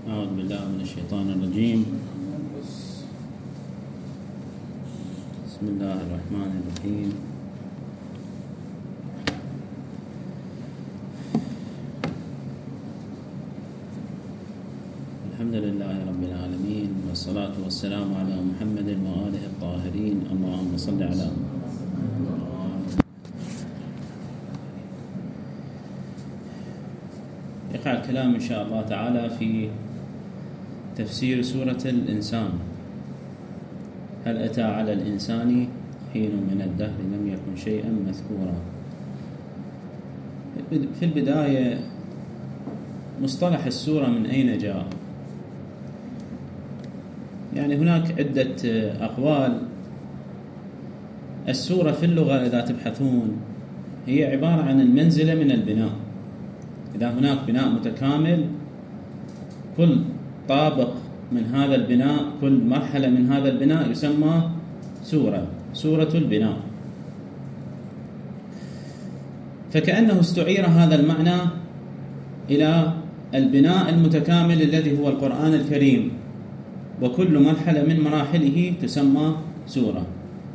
أعوذ بالله من الشيطان الرجيم. بسم الله الرحمن الرحيم. الحمد لله رب العالمين، والصلاة والسلام على محمد وآله الطاهرين. اللهم صل على يقع الكلام إن شاء الله تعالى في تفسير سورة الإنسان. هل أتى على الإنسان حين من الدهر لم يكن شيئا مذكورا. في البداية مصطلح السورة من أين جاء؟ يعني هناك عدة أقوال. السورة في اللغة إذا تبحثون هي عبارة عن المنزلة من البناء. إذا هناك بناء متكامل، كل طابق من هذا البناء، كل مرحلة من هذا البناء يسمى سورة البناء. فكأنه استعير هذا المعنى إلى البناء المتكامل الذي هو القرآن الكريم، وكل مرحلة من مراحله تسمى سورة.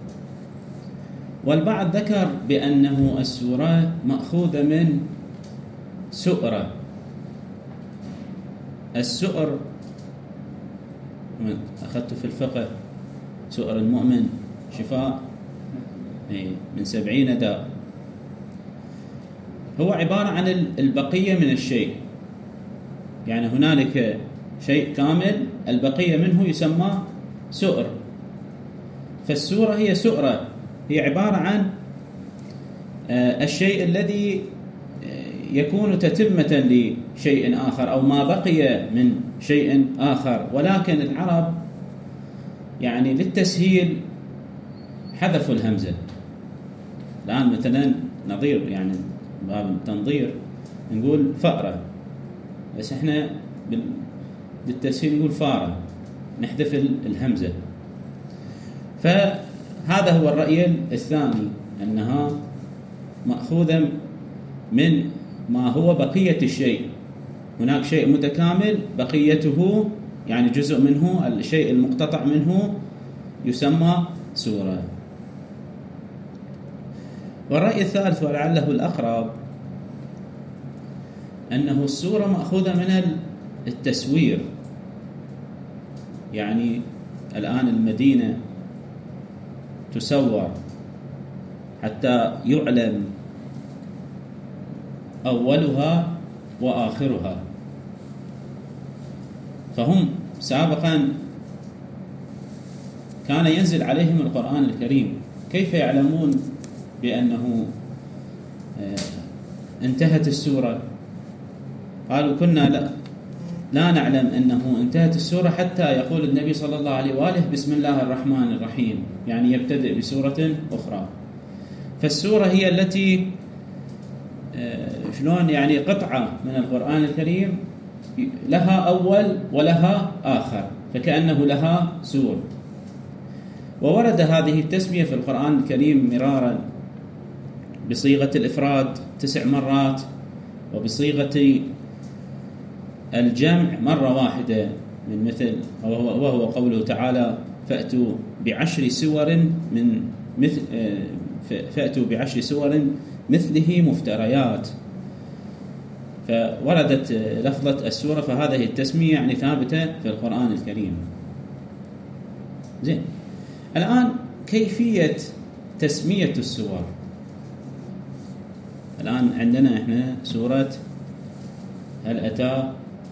والبعض ذكر بأنه السورة مأخوذة من سؤرة. السؤر أخذت في الفقه سؤر المؤمن شفاء من 70 داء. هو عبارة عن البقية من الشيء، يعني هنالك شيء كامل، البقية منه يسمى سؤر. فالسورة هي سؤرة، هي عبارة عن الشيء الذي يكون تتمة لشيء آخر أو ما بقي من شيء آخر. ولكن العرب يعني للتسهيل حذفوا الهمزة. الآن مثلا نظير، يعني باب التنظير نقول فأرة، بس احنا للتسهيل نقول فارة، نحذف الهمزة. فهذا هو الرأي الثاني، أنها مأخوذة من ما هو بقية الشيء. هناك شيء متكامل، بقيته يعني جزء منه، الشيء المقتطع منه يسمى سورة. والرأي الثالث ولعله الأقرب أنه السورة مأخوذة من التسوير. يعني الآن المدينة تسور حتى يعلم أولها وآخرها. فهم سابقا كان ينزل عليهم القرآن الكريم، كيف يعلمون بأنه انتهت السورة؟ قالوا كنا لا نعلم أنه انتهت السورة حتى يقول النبي صلى الله عليه وآله بسم الله الرحمن الرحيم، يعني يبتدئ بسورة أخرى. فالسورة هي التي شلون يعني قطعة من القرآن الكريم لها أول ولها آخر، فكأنه لها سور. وورد هذه التسمية في القرآن الكريم مرارا بصيغة الإفراد 9 مرات، وبصيغة الجمع مرة واحدة، من مثل وهو قوله تعالى فأتوا ب10 سور من مثل فأتوا ب10 سور مثله مفتريات. فوردت لفظة السورة، فهذه التسمية يعني ثابتة في القرآن الكريم. زين، الآن كيفية تسمية السور. الآن عندنا احنا سورة هل أتى،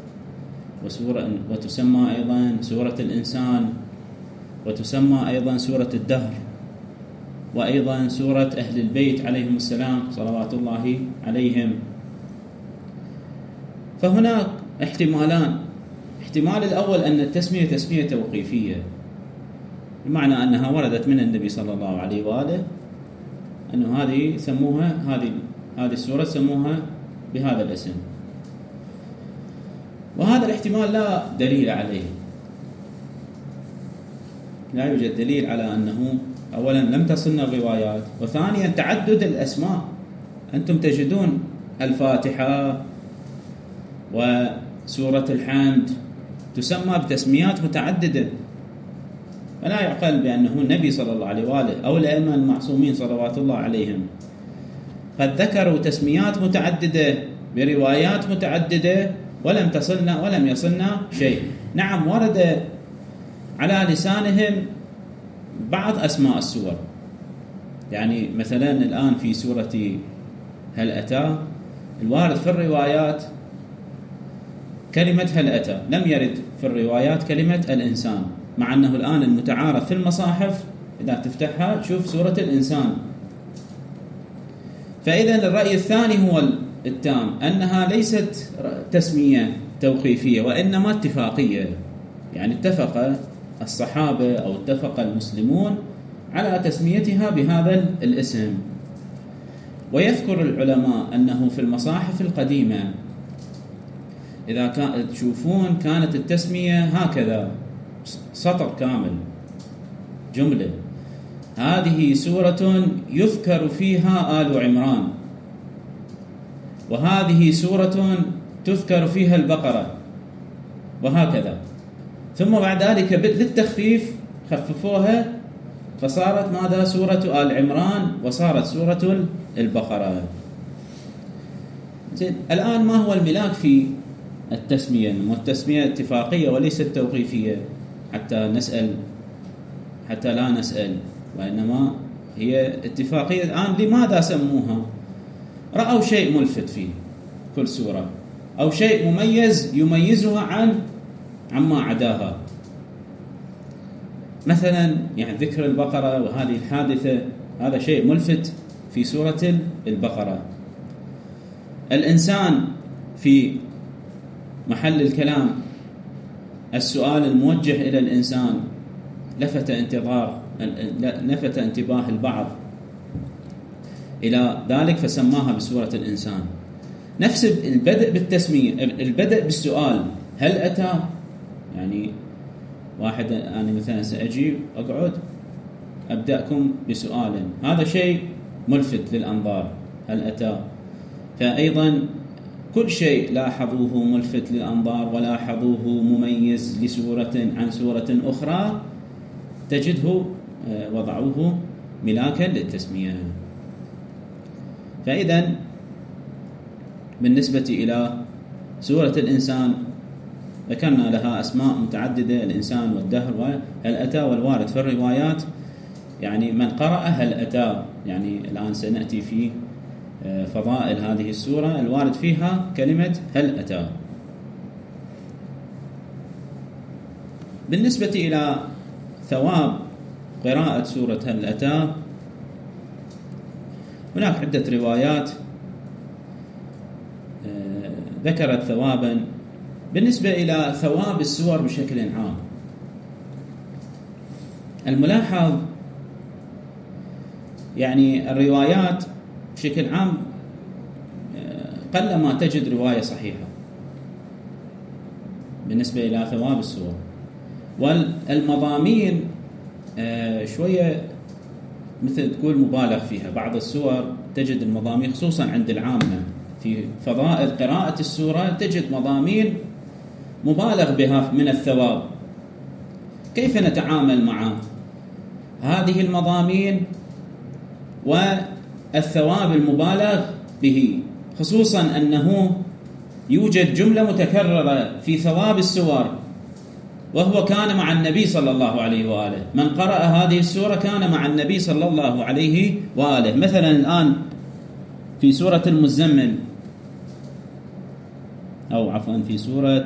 وتسمى أيضا سورة الإنسان، وتسمى أيضا سورة الدهر، وأيضا سورة أهل البيت عليهم السلام صلوات الله عليهم. فهناك احتمالان. احتمال الأول أن التسمية تسمية توقيفية، بمعنى أنها وردت من النبي صلى الله عليه وآله، أنه هذه سموها هذه السورة سموها بهذا الاسم. وهذا الاحتمال لا دليل عليه، لا يوجد دليل على أنه أولا لم تصلنا الروايات، وثانيا تعدد الأسماء. أنتم تجدون الفاتحة وسورة الحمد تسمى بتسميات متعددة، فلا يعقل بأنه النبي صلى الله عليه وآله أو الأئمة المعصومين صلوات الله عليهم قد ذكروا تسميات متعددة بروايات متعددة ولم يصلنا شيء. نعم ورد على لسانهم بعض أسماء السور، يعني مثلا الآن في سورة هل أتى الوارد في الروايات كلمة هل أتى، لم يرد في الروايات كلمة الإنسان، مع أنه الآن المتعارف في المصاحف إذا تفتحها تشوف سورة الإنسان. فإذا الرأي الثاني هو التام، أنها ليست تسمية توقيفية وإنما اتفاقية، يعني اتفق الصحابة أو اتفق المسلمون على تسميتها بهذا الاسم. ويذكر العلماء أنه في المصاحف القديمة إذا تشوفون كانت التسمية هكذا سطر كامل جملة، هذه سورة يذكر فيها آل عمران، وهذه سورة تذكر فيها البقرة، وهكذا. ثم بعد ذلك للتخفيف خففوها فصارت ماذا؟ سورة آل عمران، وصارت سورة البقرة. الآن ما هو الملاك في التسمية؟ والتسمية اتفاقية وليست توقيفية حتى لا نسأل، وإنما هي اتفاقية. الآن لماذا سموها؟ رأوا شيء ملفت في كل سورة أو شيء مميز يميزها عما عداها، مثلا يعني ذكر البقرة وهذه الحادثة، هذا شيء ملفت في سورة البقرة. الإنسان في محل الكلام، السؤال الموجه إلى الإنسان لفت انتباه البعض إلى ذلك فسماها بسورة الإنسان. نفس البدء بالتسمية، البدء بالسؤال هل أتى، يعني واحد أنا مثلا سأجي أقعد أبدأكم بسؤال، هذا شيء ملفت للأنظار، هل أتى. فأيضا كل شيء لاحظوه ملفت للأنظار ولاحظوه مميز لسورة عن سورة أخرى تجده وضعوه ملاكا للتسمية. فإذا بالنسبة إلى سورة الإنسان ذكرنا لها أسماء متعددة، الإنسان والدهر وهل أتى، والوارد في الروايات يعني من قرأ هل أتى، يعني الآن سنأتي في فضائل هذه السورة الوارد فيها كلمة هل أتى. بالنسبة إلى ثواب قراءة سورة هل أتى هناك عدة روايات ذكرت ثوابا. بالنسبة إلى ثواب السور بشكل عام، الملاحظ يعني الروايات بشكل عام قل ما تجد رواية صحيحة بالنسبة إلى ثواب السور، والمضامين شوية مثل تقول مبالغ فيها. بعض السور تجد المضامين خصوصا عند العامة في فضائل قراءة السورة تجد مضامين مبالغ بها من الثواب. كيف نتعامل مع هذه المضامين والثواب المبالغ به، خصوصا أنه يوجد جملة متكررة في ثواب السور وهو كان مع النبي صلى الله عليه وآله، من قرأ هذه السورة كان مع النبي صلى الله عليه وآله. مثلا الآن في سورة المزمل أو عفوا في سورة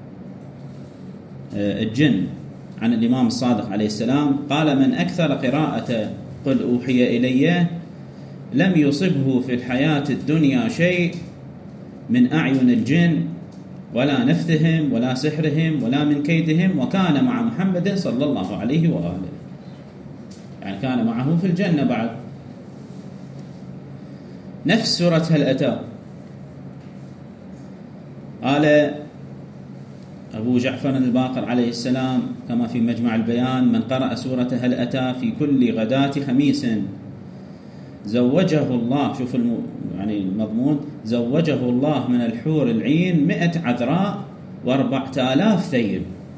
الجن عن الإمام الصادق عليه السلام قال من أكثر قراءة قل أوحي إلي لم يصبه في الحياة الدنيا شيء من أعين الجن ولا نفثهم ولا سحرهم ولا من كيدهم وكان مع محمد صلى الله عليه وآله، يعني كان معه في الجنة. بعد نفس سورة هل أتى قال أبو جعفر الباقر عليه السلام كما في مجمع البيان من قرأ سورة هل أتى في كل غداة خميس زوجه الله، شوف يعني المضمون، زوجه الله من الحور العين 100 عذراء و4000 ثيب.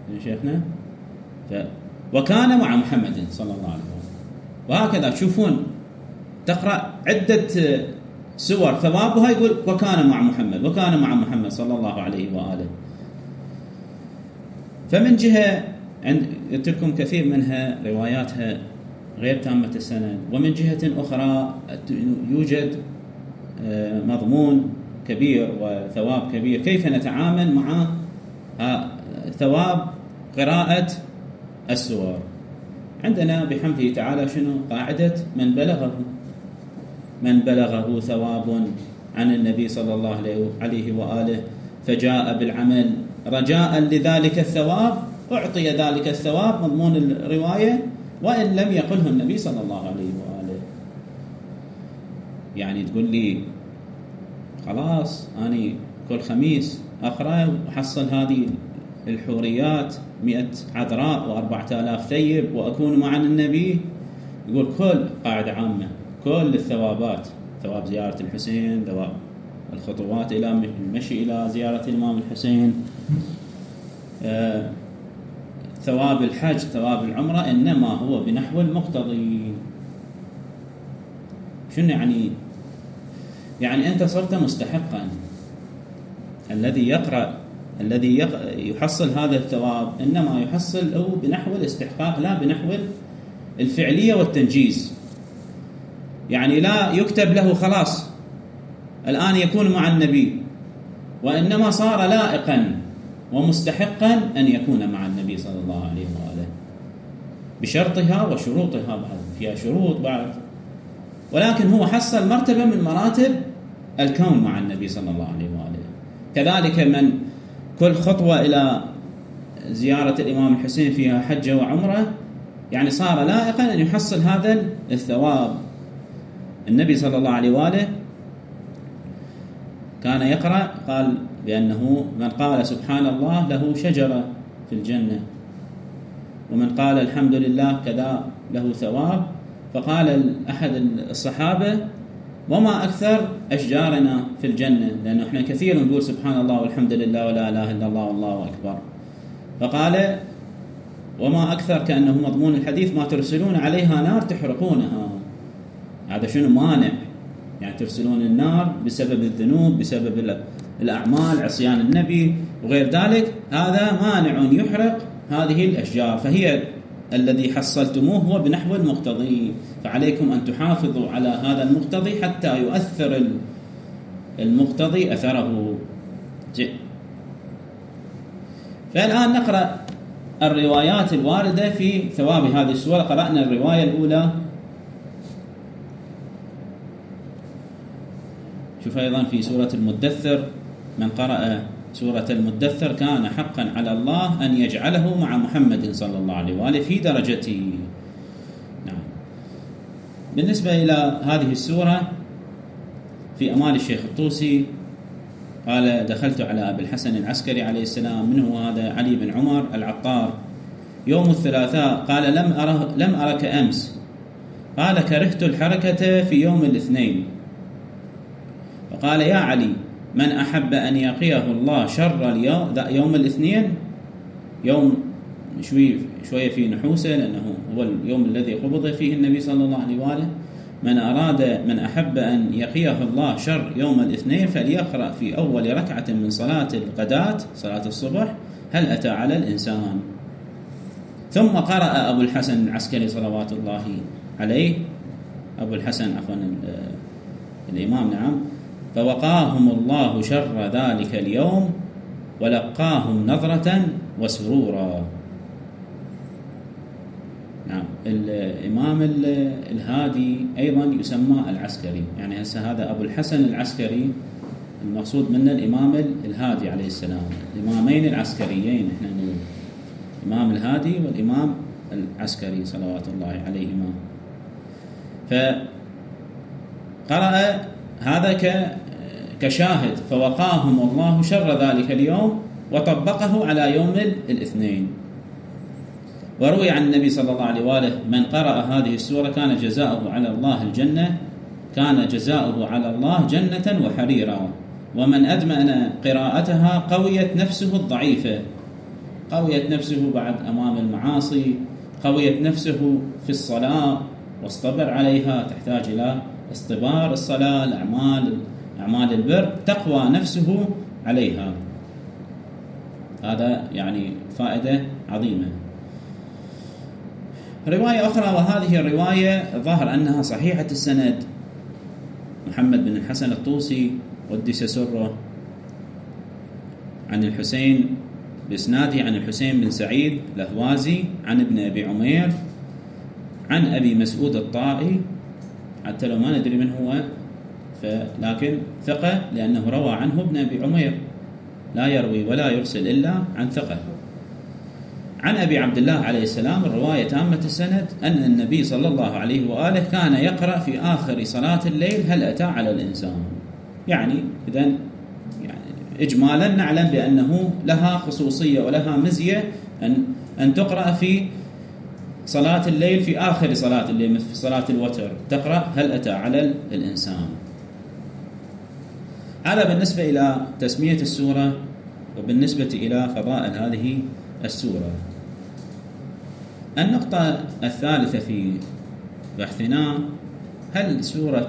شيخنا. وكان مع محمد صلى الله عليه وسلم. وهكذا تشوفون تقرأ عدة سور ثوابها يقول وكان مع محمد، وكان مع محمد صلى الله عليه وآله. فمن جهة قلت لكم كثير منها رواياتها غير تامة السند، ومن جهة أخرى يوجد مضمون كبير وثواب كبير. كيف نتعامل مع ثواب قراءة السور؟ عندنا بحمده تعالى شنو قاعدة من بلغه ثواب عن النبي صلى الله عليه وآله فجاء بالعمل رجاء لذلك الثواب أعطي ذلك الثواب، مضمون الرواية، وإن لم يقله النبي صلى الله عليه وآله. يعني تقول لي خلاص أنا كل خميس أقرأ وحصل هذه الحوريات 100 عذراء و4000 ثيب وأكون مع النبي، يقول كل قاعدة عامة، كل الثوابات، ثواب زيارة الحسين، ثواب الخطوات إلى المشي إلى زيارة الإمام الحسين، ثواب الحج، ثواب العمرة، إنما هو بنحو المقتضي. شنو يعني أنت صرت مستحقا. الذي يقرأ الذي يحصل هذا الثواب إنما يحصل بنحو الاستحقاق لا بنحو الفعلية والتنجيز. يعني لا يكتب له خلاص الآن يكون مع النبي، وإنما صار لائقا ومستحقا أن يكون مع النبي صلى الله عليه وآله بشرطها وشروطها، بعد فيها شروط بعد، ولكن هو حصل مرتبة من مراتب الكون مع النبي صلى الله عليه وآله. كذلك من كل خطوة إلى زيارة الإمام الحسين فيها حجة وعمرة، يعني صار لائقا أن يحصل هذا الثواب. النبي صلى الله عليه وآله كان يقرأ قال بأنه من قال سبحان الله له شجرة في الجنة، ومن قال الحمد لله كذا له ثواب. فقال أحد الصحابة وما أكثر أشجارنا في الجنة، لأنه إحنا كثير نقول سبحان الله والحمد لله ولا إله إلا الله والله أكبر. فقال وما أكثر، كأنه مضمون الحديث ما ترسلون عليها نار تحرقونها. هذا شنو مانع؟ يعني ترسلون النار بسبب الذنوب، بسبب الأعمال، عصيان النبي وغير ذلك، هذا مانع يحرق هذه الأشجار. فهي الذي حصلتموه هو بنحو المقتضي، فعليكم أن تحافظوا على هذا المقتضي حتى يؤثر المقتضي أثره. فالآن نقرأ الروايات الواردة في ثواب هذه السورة. قرأنا الرواية الأولى. شوف أيضا في سورة المدثر، من قرأ سورة المدثر كان حقا على الله أن يجعله مع محمد صلى الله عليه وآله في درجته. نعم. بالنسبة إلى هذه السورة في أمال الشيخ الطوسي قال دخلت على أبي الحسن العسكري عليه السلام، منه هذا علي بن عمر العطار، يوم الثلاثاء، قال لم أرك أمس، قال كرهت الحركة في يوم الاثنين. فقال يا علي من أحب أن يقيه الله شر يوم الاثنين، يوم شوية في نحوسه لأنه هو اليوم الذي قبض فيه النبي صلى الله عليه وآله. من أحب أن يقيه الله شر يوم الاثنين فليقرأ في أول ركعة من صلاة الغداة، صلاة الصبح، هل أتى على الإنسان. ثم قرأ أبو الحسن العسكري صلوات الله عليه، أبو الحسن عفوا الإمام، نعم، فوقاهم الله شر ذلك اليوم ولقاهم نظرة وسرورا. نعم. الإمام الهادي أيضا يسمى العسكري، يعني هسه هذا أبو الحسن العسكري المقصود منه الإمام الهادي عليه السلام، الإمامين العسكريين احنا نقول، الإمام الهادي والإمام العسكري صلوات الله عليهما. فقرأ هذا كشاهد، فوقاهم الله شر ذلك اليوم وطبقه على يوم الاثنين. وروي عن النبي صلى الله عليه وآله من قرأ هذه السورة كان جزاؤه على الله الجنة، كان جزاؤه على الله جنة وحريرا، ومن أدمن قراءتها قويت نفسه الضعيفة، قويت نفسه بعد أمام المعاصي، قويت نفسه في الصلاة واصطبر عليها، تحتاج إلى اصطبار الصلاة، أعمال البر تقوى نفسه عليها. هذا يعني فائدة عظيمة. رواية أخرى، وهذه الرواية ظهر أنها صحيحة السند، محمد بن الحسن الطوسي قدس سره عن الحسين بإسناده عن الحسين بن سعيد الأهوازي عن ابن أبي عمير عن أبي مسعود الطائي، حتى لو ما ندري من هو لكن ثقة، لأنه روى عنه ابن أبي عمير، لا يروي ولا يرسل إلا عن ثقة. عن أبي عبد الله عليه السلام، الرواية تامة السند، أن النبي صلى الله عليه وآله كان يقرأ في آخر صلاة الليل هل أتى على الإنسان. يعني إذن إجمالا نعلم بأنه لها خصوصية ولها مزية أن تقرأ في صلاة الليل، في آخر صلاة الليل مثل في صلاة الوتر تقرأ هل أتى على الإنسان. هذا بالنسبة إلى تسمية السورة وبالنسبة إلى فضائل هذه السورة. النقطة الثالثة في بحثنا، هل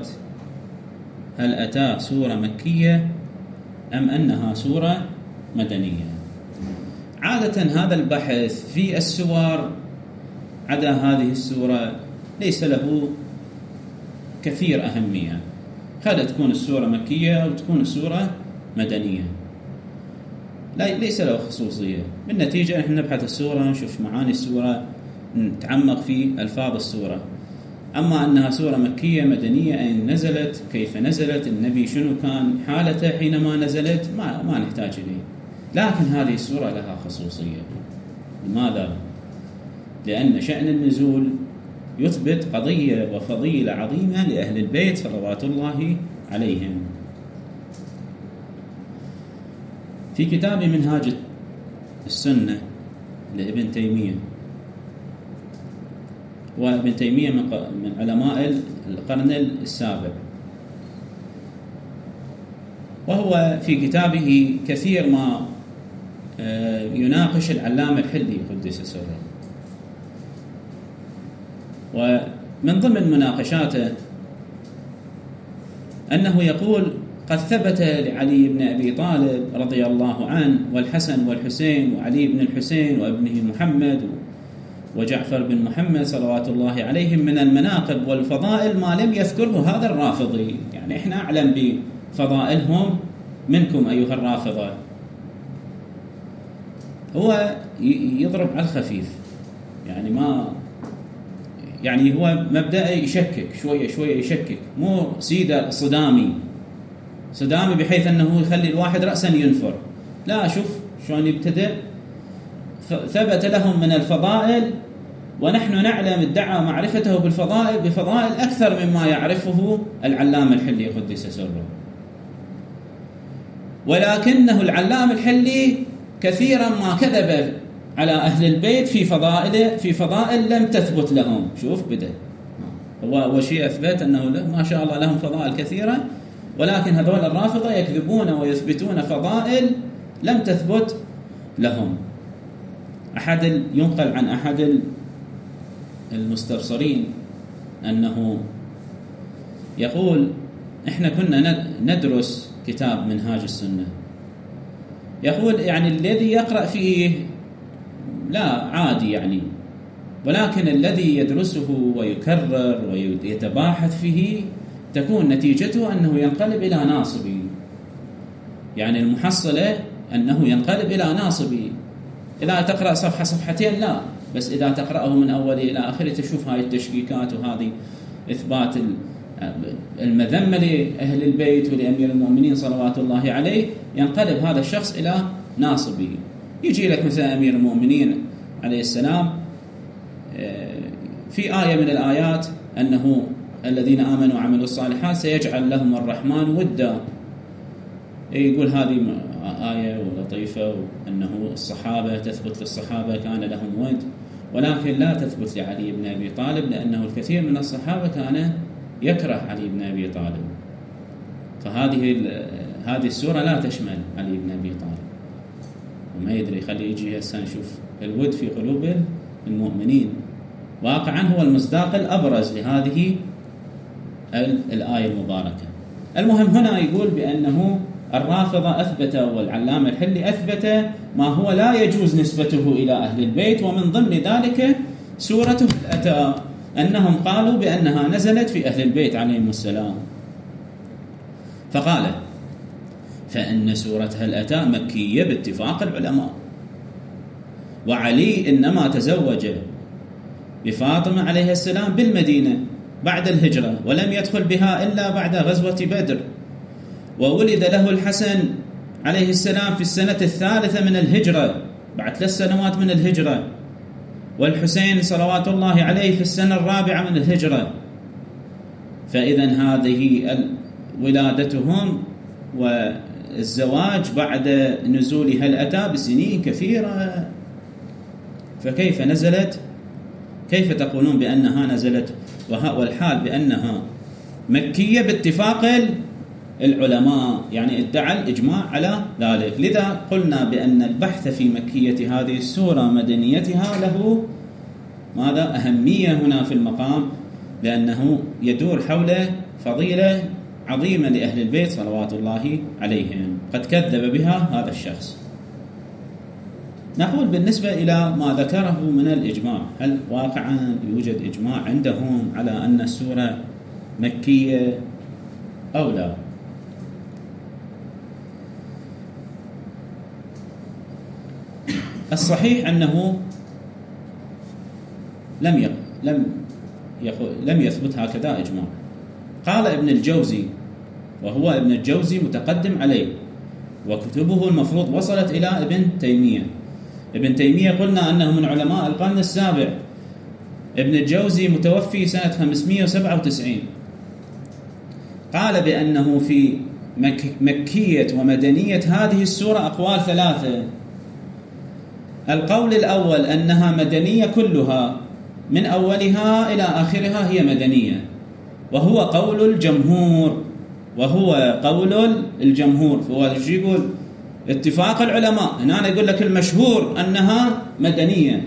أتى سورة مكية أم أنها سورة مدنية؟ عادة هذا البحث في السور عدا هذه السورة ليس له كثير أهمية، قد تكون السورة مكية أو تكون السورة مدنية، ليس له خصوصية. بالنتيجة نحن نبحث السورة، نشوف معاني السورة، نتعمق في ألفاظ السورة. أما أنها سورة مكية مدنية، أين نزلت، كيف نزلت، النبي شنو كان حالته حينما نزلت، ما نحتاج إليه. لكن هذه السورة لها خصوصية. لماذا؟ لأن شأن النزول يثبت قضية وفضيلة عظيمة لأهل البيت صلوات الله عليهم. في كتاب منهاج السنة لابن تيمية، وابن تيمية من علماء القرن السابع، وهو في كتابه كثير ما يناقش العلامة الحلي قدس سره. ومن ضمن مناقشاته أنه يقول: قد ثبت لعلي بن أبي طالب رضي الله عنه والحسن والحسين وعلي بن الحسين وابنه محمد وجعفر بن محمد صلوات الله عليهم من المناقب والفضائل ما لم يذكره هذا الرافضي. يعني إحنا أعلم بفضائلهم منكم أيها الرافضة. هو يضرب على الخفيف، يعني هو مبدأ يشكك شوية يشكك، مو سيدة صدامي بحيث أنه يخلي الواحد رأسا ينفر. لا، شوف شلون يبتدئ. ثبت لهم من الفضائل، ونحن نعلم ادعى معرفته بفضائل أكثر مما يعرفه العلامة الحلي قدس سره. ولكنه العلامة الحلي كثيرا ما كذب على أهل البيت في فضائل لم تثبت لهم. شوف بدأ هو شيء أثبت أنه ما شاء الله لهم فضائل كثيرة، ولكن هذول الرافضة يكذبون ويثبتون فضائل لم تثبت لهم. ينقل عن أحد المستبصرين أنه يقول: إحنا كنا ندرس كتاب منهاج السنة، يقول يعني الذي يقرأ فيه لا عادي يعني، ولكن الذي يدرسه ويكرر ويتباحث فيه تكون نتيجته أنه ينقلب إلى ناصبي. يعني المحصلة أنه ينقلب إلى ناصبي. إذا تقرأ صفحة صفحتين لا، بس إذا تقرأه من أوله إلى آخره تشوف هاي التشكيكات وهذه إثبات المذمة لأهل البيت ولأمير المؤمنين صلوات الله عليه، ينقلب هذا الشخص إلى ناصبي. يجي لك مثل أمير المؤمنين عليه السلام في آية من الآيات أنه الذين آمنوا وعملوا الصالحات سيجعل لهم الرحمن ودا. يقول هذه آية لطيفة، وأنه الصحابة تثبت للصحابة كان لهم ود، ولكن لا تثبت لعلي بن أبي طالب، لأنه الكثير من الصحابة كان يكره علي بن أبي طالب. فهذه السورة لا تشمل علي بن أبي طالب، وما يدري، خليه يجي هسه نشوف الود في قلوب المؤمنين. واقعا هو المصداق الأبرز لهذه الآية المباركة. المهم هنا يقول بأنه الرافضة أثبت، والعلامة الحلي أثبت ما هو لا يجوز نسبته إلى أهل البيت، ومن ضمن ذلك سورة هل أتى، أنهم قالوا بأنها نزلت في أهل البيت عليهم السلام. فقال فإن سورة هل أتى مكية باتفاق العلماء، وعلي إنما تزوج بفاطمة عليه السلام بالمدينة بعد الهجرة، ولم يدخل بها إلا بعد غزوة بدر، وولد له الحسن عليه السلام في السنة 3 من الهجرة بعد 3 سنوات من الهجرة، والحسين صلوات الله عليه في السنة 4 من الهجرة. فإذا هذه ولادتهم والزواج بعد نزول هل أتى بسنين كثيرة، فكيف نزلت؟ كيف تقولون بأنها نزلت والحال بأنها مكية باتفاق العلماء؟ يعني ادعى الإجماع على ذلك. لذا قلنا بأن البحث في مكية هذه السورة مدنيتها له ماذا أهمية هنا في المقام، لأنه يدور حول فضيلة عظيمة لأهل البيت صلوات الله عليهم قد كذب بها هذا الشخص. نقول بالنسبة إلى ما ذكره من الإجماع، هل واقعا يوجد إجماع عندهم على أن السورة مكية أو لا؟ الصحيح أنه لم يثبت هكذا إجماع. قال ابن الجوزي، وهو ابن الجوزي متقدم عليه، وكتبه المفروض وصلت إلى ابن تيمية. ابن تيمية قلنا أنه من علماء القرن السابع، ابن الجوزي متوفي سنة 597. قال بأنه في مكية ومدنية هذه السورة أقوال 3. القول الأول أنها مدنية كلها من أولها إلى آخرها هي مدنية، وهو قول الجمهور، فهو يقول اتفاق العلماء. هنا يقول لك المشهور أنها مدنية،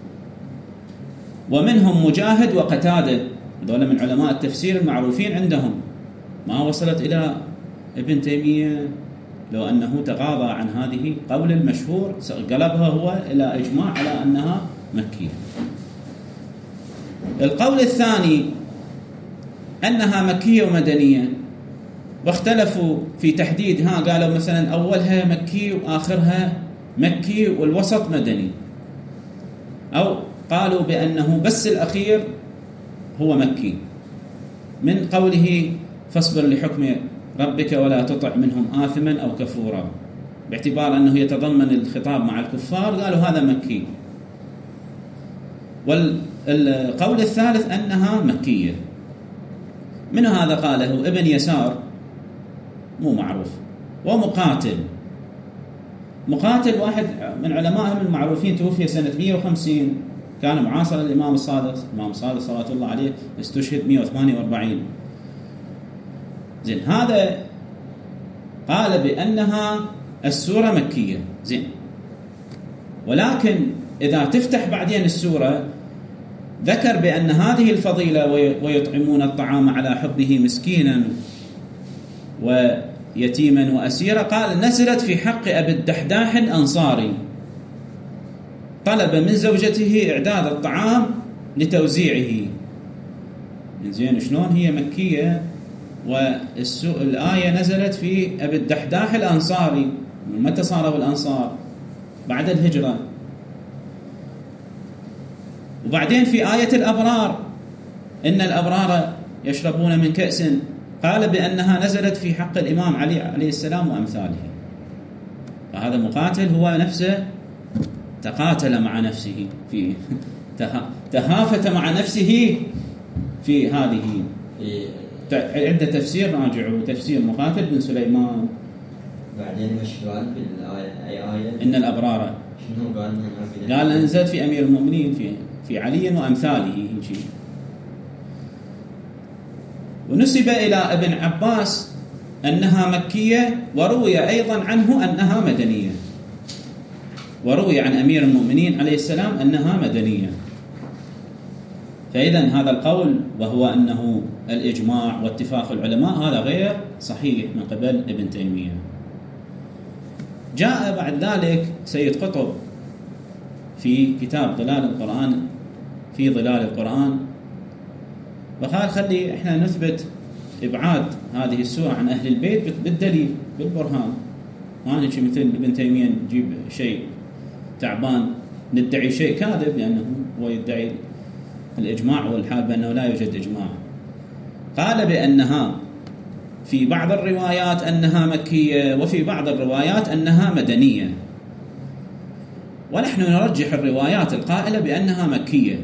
ومنهم مجاهد وقتادة، هذول من علماء التفسير المعروفين عندهم. ما وصلت إلى ابن تيمية لو أنه تغاضى عن هذه قول المشهور، قلبها هو إلى إجماع على أنها مكية. القول الثاني أنها مكية ومدنية، واختلفوا في تحديدها، قالوا مثلا أولها مكي وآخرها مكي والوسط مدني، أو قالوا بأنه بس الأخير هو مكي، من قوله فاصبر لحكم ربك ولا تطع منهم آثما أو كفورا، باعتبار أنه يتضمن الخطاب مع الكفار، قالوا هذا مكي. والقول الثالث أنها مكية. من هذا قاله ابن يسار مو معروف، ومقاتل. مقاتل واحد من علمائهم المعروفين، توفي سنة 150، كان معاصر الإمام الصادق. الإمام الصادق صلوات الله عليه استشهد 148. زين، هذا قال بأنها السورة مكية. زين، ولكن إذا تفتح بعدين السورة ذكر بأن هذه الفضيلة ويطعمون الطعام على حبه مسكينا ويتيما وأسيرا، قال نزلت في حق أبي الدحداح الأنصاري، طلب من زوجته إعداد الطعام لتوزيعه. زين، شلون هي مكية والآية نزلت في أبي الدحداح الأنصاري؟ متى صاروا الأنصار؟ بعد الهجرة. وبعدين في آية الأبرار، إن الأبرار يشربون من كأس، قال بأنها نزلت في حق الإمام علي عليه السلام وأمثاله. فهذا مقاتل هو نفسه تقاتل مع نفسه في تهافت مع نفسه في هذه. عدة تفسير راجعوا تفسير مقاتل بن سليمان. بعدين مش قال أي آية إن الأبرار، شنو قال نزلت في أمير المؤمنين في علي وأمثاله. ونسب إلى ابن عباس أنها مكية، وروي أيضا عنه أنها مدنية. وروي عن أمير المؤمنين عليه السلام أنها مدنية. فإذا هذا القول وهو أنه الإجماع واتفاق العلماء هذا غير صحيح من قبل ابن تيمية. جاء بعد ذلك سيد قطب في كتاب ظلال القرآن في ظلال القرآن وقال خلي احنا نثبت إبعاد هذه السورة عن أهل البيت بالدليل بالبرهان، ما نجي مثل ابن تيمية نجيب شيء تعبان ندعي شيء كاذب لأنه هو يدعي الإجماع والحال بأنه لا يوجد إجماع. قال بأنها في بعض الروايات أنها مكية وفي بعض الروايات أنها مدنية، ونحن نرجح الروايات القائلة بأنها مكية،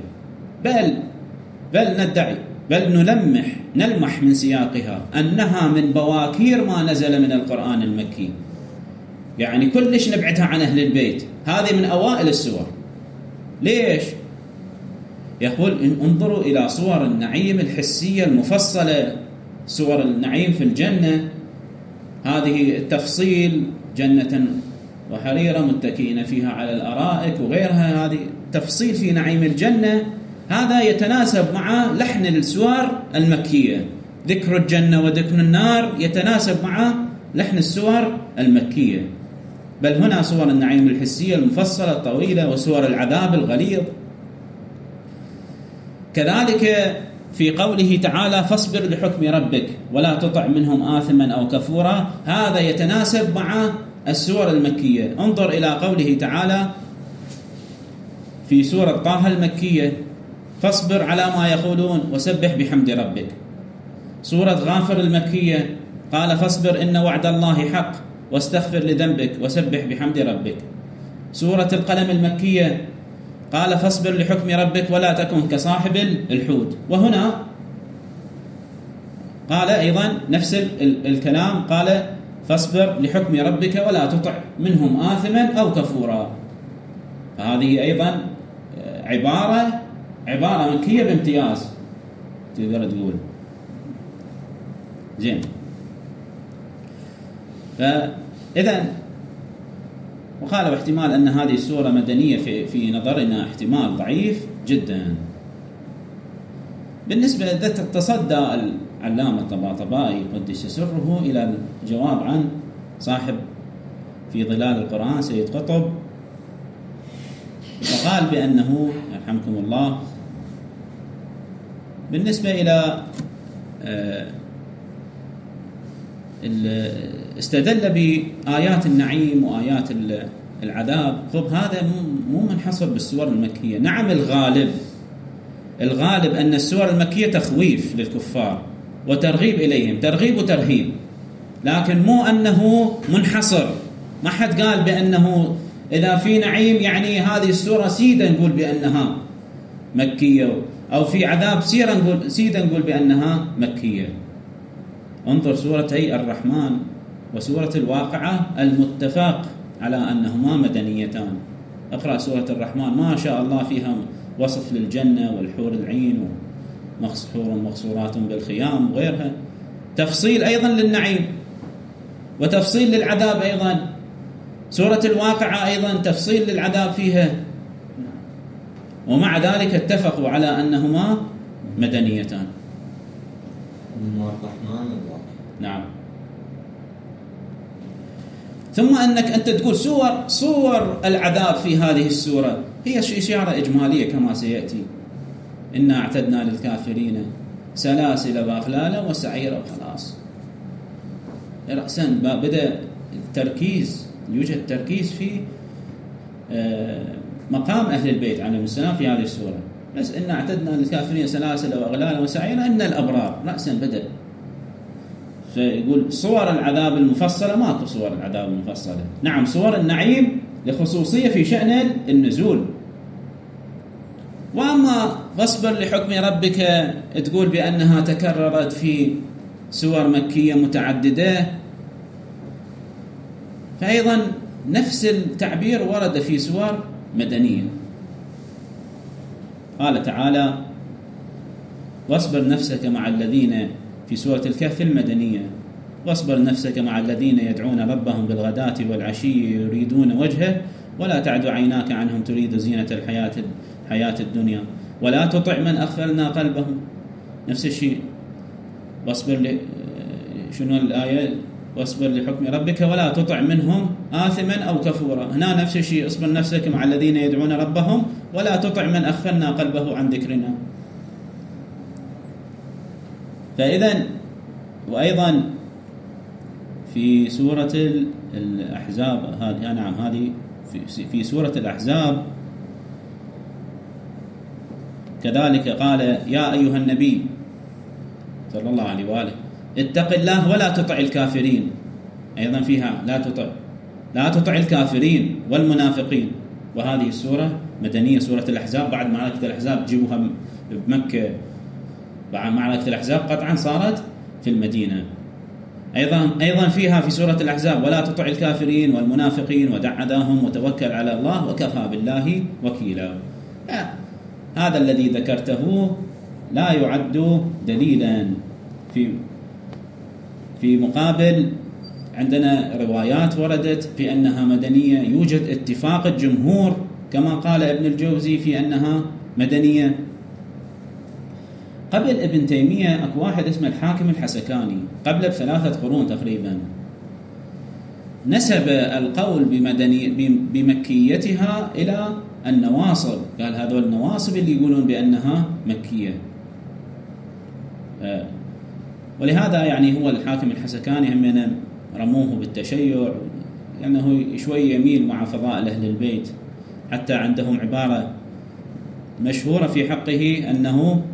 بل ندعي بل نلمح من سياقها أنها من بواكير ما نزل من القرآن المكي، يعني كلش نبعدها عن أهل البيت، هذه من أوائل السور. ليش؟ يقول انظروا إلى صور النعيم الحسية المفصلة، صور النعيم في الجنة، هذه التفصيل جنة وحريرة متكئين فيها على الأرائك وغيرها، هذه تفصيل في نعيم الجنة، هذا يتناسب مع لحن السور المكية. ذكر الجنة وذكر النار يتناسب مع لحن السور المكية. بل هنا صور النعيم الحسية المفصلة الطويلة وصور العذاب الغليظ. كذلك في قوله تعالى فاصبر لحكم ربك ولا تطع منهم آثما أو كفورا، هذا يتناسب مع السور المكية. انظر إلى قوله تعالى في سورة طه المكية فاصبر على ما يقولون وسبح بحمد ربك. سورة غافر المكية قال فاصبر إن وعد الله حق واستغفر لذنبك وسبح بحمد ربك. سورة القلم المكية قال فاصبر لحكم ربك ولا تكن كصاحب الحوت. وهنا قال أيضا نفس الكلام، قال فاصبر لحكم ربك ولا تطع منهم آثما أو كفورا. فهذه أيضا عبارة مكية بامتياز تقدر تقول. زين، فإذا وقال واحتمال أن هذه السورة مدنية في نظرنا احتمال ضعيف جدا. بالنسبة تصدى العلامة الطباطبائي قدس سره إلى الجواب عن صاحب في ظلال القرآن سيد قطب، وقال بأنه يرحمكم الله بالنسبة إلى استدل بآيات النعيم وآيات العذاب. طب هذا مو منحصر بالسور المكية. نعم الغالب أن السور المكية تخويف للكفار وترغيب إليهم، ترغيب وترهيب، لكن مو أنه منحصر. ما حد قال بأنه إذا في نعيم يعني هذه السورة سيدا نقول بأنها مكية، أو في عذاب سيدا نقول بأنها مكية. انظر سورتي الرحمن وسورة الواقعة المتفق على أنهما مدنيتان. اقرأ سورة الرحمن ما شاء الله فيها وصف للجنة والحور العين ومحور مقصورات بالخيام وغيرها، تفصيل أيضا للنعيم وتفصيل للعذاب أيضا. سورة الواقعة أيضا تفصيل للعذاب فيها، ومع ذلك اتفقوا على أنهما مدنيتان. نعم. ثم أنت تقول صور العذاب في هذه السورة هي إشارة إجمالية كما سيأتي. إنا أعتدنا للكافرين سلاسل وأغلالا وسعيرا، وخلاص رأسا بدأ التركيز، يوجد تركيز في مقام أهل البيت عليهم السلام في هذه السورة. بس إنا أعتدنا للكافرين سلاسل وأغلالا وسعيرا إن الأبرار رأسا بدأ. فيقول صور العذاب المفصلة، ماكو صور العذاب المفصلة. نعم صور النعيم لخصوصية في شأن النزول. وأما فاصبر لحكم ربك تقول بأنها تكررت في سور مكية متعددة، فأيضا نفس التعبير ورد في سور مدنية. قال تعالى واصبر نفسك مع الذين في سورة الكهف المدنية، واصبر نفسك مع الذين يدعون ربهم بالغداة والعشي يريدون وجهه ولا تعد عيناك عنهم تريد زينة الحياة الدنيا ولا تطع من أغفلنا قلبه. نفس الشيء واصبر شنو الآية؟ واصبر لحكم ربك ولا تطع منهم آثما أو كفورا. هنا نفس الشيء، اصبر نفسك مع الذين يدعون ربهم ولا تطع من أغفلنا قلبه عن ذكرنا. فإذا وأيضا في سورة الأحزاب هذه في سورة الأحزاب كذلك قال يا أيها النبي صلى الله عليه وآله اتق الله ولا تطع الكافرين. أيضا فيها لا تطع الكافرين والمنافقين. وهذه السورة مدنية، سورة الأحزاب بعد معركة الأحزاب تجيبها بمكة، بعد معركة الأحزاب قطعا صارت في المدينة. أيضا فيها في سورة الأحزاب ولا تطع الكافرين والمنافقين ودع أذاهم وتوكل على الله وكفى بالله وكيلا. هذا الذي ذكرته لا يعد دليلا. في مقابل عندنا روايات وردت بأنها مدنية، يوجد اتفاق الجمهور كما قال ابن الجوزي في أنها مدنية. قبل ابن تيمية أكو واحد اسمه الحاكم الحسكاني قبل ب3 قرون تقريبا نسب القول بمكيتها إلى النواصب، قال هذول النواصب اللي يقولون بأنها مكية. ولهذا يعني هو الحاكم الحسكاني هم رموه بالتشيع، لأنه شوي يميل مع فضائل أهل البيت، حتى عندهم عبارة مشهورة في حقه أنه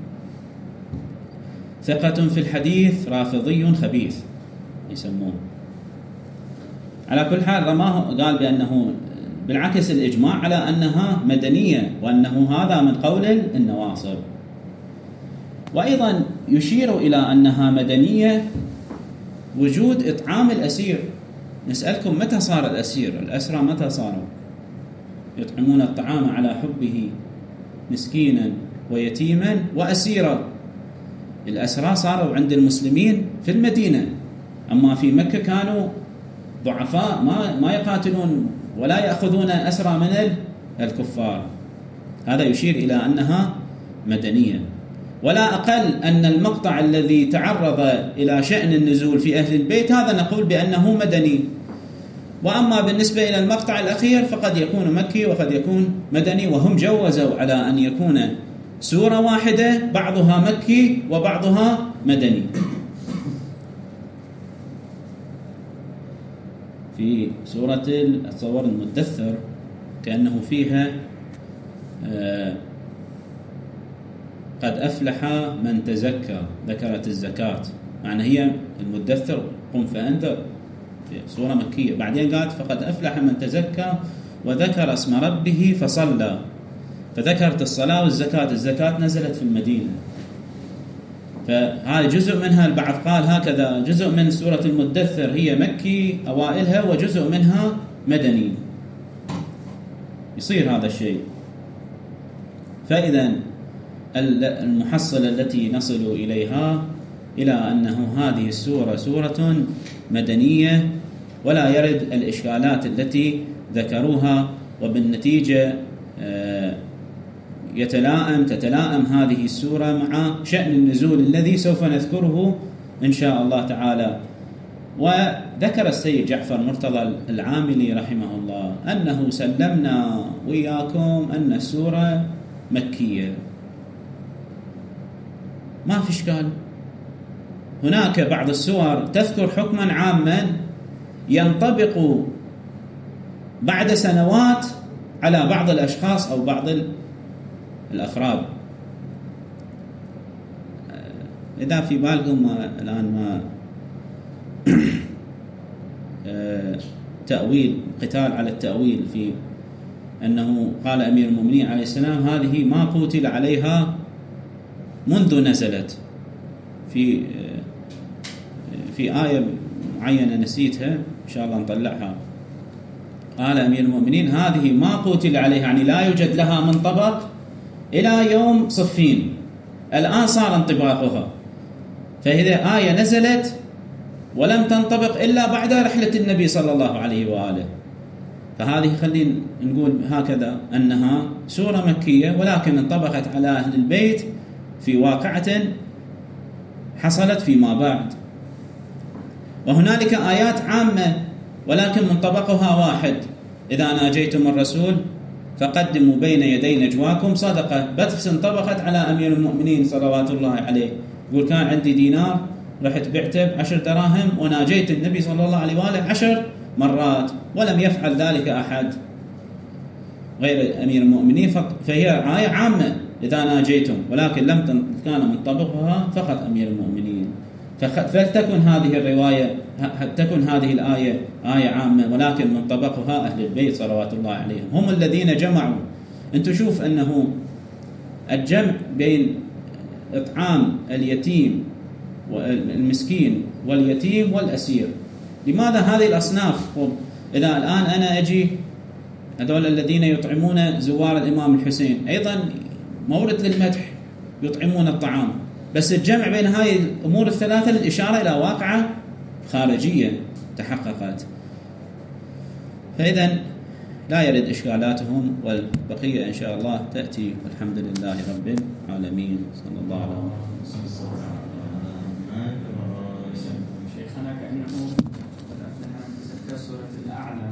ثقة في الحديث رافضي خبيث يسموه. على كل حال رماه، قال بأنه بالعكس الإجماع على أنها مدنية وأنه هذا من قول النواصب. وأيضا يشير إلى أنها مدنية وجود إطعام الأسير. نسألكم متى صار الأسير؟ الأسرى متى صاروا؟ يطعمون الطعام على حبه مسكينا ويتيما وأسيرا. الأسرى صاروا عند المسلمين في المدينة، أما في مكة كانوا ضعفاء ما يقاتلون ولا يأخذون أسرى من الكفار. هذا يشير إلى أنها مدنية. ولا أقل أن المقطع الذي تعرض إلى شأن النزول في أهل البيت هذا نقول بأنه مدني. وأما بالنسبة إلى المقطع الأخير فقد يكون مكي وقد يكون مدني، وهم جوزوا على أن يكون سورة واحدة بعضها مكي وبعضها مدني. في سورة الصور المدثر كأنه فيها قد أفلح من تزكى، ذكرت الزكاة، معنى هي المدثر قم فأنذر سورة مكية. بعدين قالت فقد أفلح من تزكى وذكر اسم ربه فصلى، فذكرت الصلاة والزكاة. الزكاة نزلت في المدينة، فهذا جزء منها. البعض قال هكذا جزء من سورة المدثر هي مكي أوائلها وجزء منها مدني، يصير هذا الشيء. فإذا المحصلة التي نصل إليها إلى أنه هذه السورة سورة مدنية، ولا يرد الإشكالات التي ذكروها، وبالنتيجة تتلائم هذه السورة مع شأن النزول الذي سوف نذكره إن شاء الله تعالى. وذكر السيد جعفر مرتضى العاملي رحمه الله أنه سلمنا وياكم أن السورة مكية، ما في إشكال. هناك بعض السور تذكر حكما عاما ينطبق بعد سنوات على بعض الأشخاص أو بعض الأفراد. إذا في بالكم الآن ما تأويل قتال على التأويل، في أنه قال أمير المؤمنين عليه السلام هذه ما قتل عليها منذ نزلت، في آية معينة نسيتها إن شاء الله نطلعها. قال أمير المؤمنين هذه ما قتل عليها، يعني لا يوجد لها منطبق إلى يوم صفين، الآن صار انطباقها. فإذا آية نزلت ولم تنطبق إلا بعد رحلة النبي صلى الله عليه وآله، فهذه خلينا نقول هكذا أنها سورة مكية ولكن انطبقت على أهل البيت في واقعة حصلت فيما بعد. وهنالك آيات عامة ولكن منطبقها واحد: إذا ناجيتم الرسول فقدموا بين يدي نجواكم صدقة، بس انطبقت على أمير المؤمنين صلوات الله عليه. يقول كان عندي دينار رحت بعته ب10 دراهم وناجيت النبي صلى الله عليه وآله 10 مرات، ولم يفعل ذلك أحد غير أمير المؤمنين، فهي آية عامة إذا ناجيتم، ولكن لم كان منطبقها فقط أمير المؤمنين. فلتكن هذه الرواية تكن هذه الآية آية عامة ولكن منطبقها أهل البيت صلوات الله عليهم، هم الذين جمعوا. أنت شوف أنه الجمع بين إطعام اليتيم والمسكين واليتيم والأسير، لماذا هذه الأصناف؟ إذا الآن أنا أجي هذول الذين يطعمون زوار الإمام الحسين أيضا مورد للمدح، يطعمون الطعام، بس الجمع بين هذه الأمور الثلاثة للإشارة إلى واقعة خارجية تحققت. فإذا لا يرد إشكالاتهم، والبقية إن شاء الله تأتي، والحمد لله رب العالمين. صلى الله عليه وسلم. شيخنا كأنه قد أفلح من تزكى سورة الأعلى.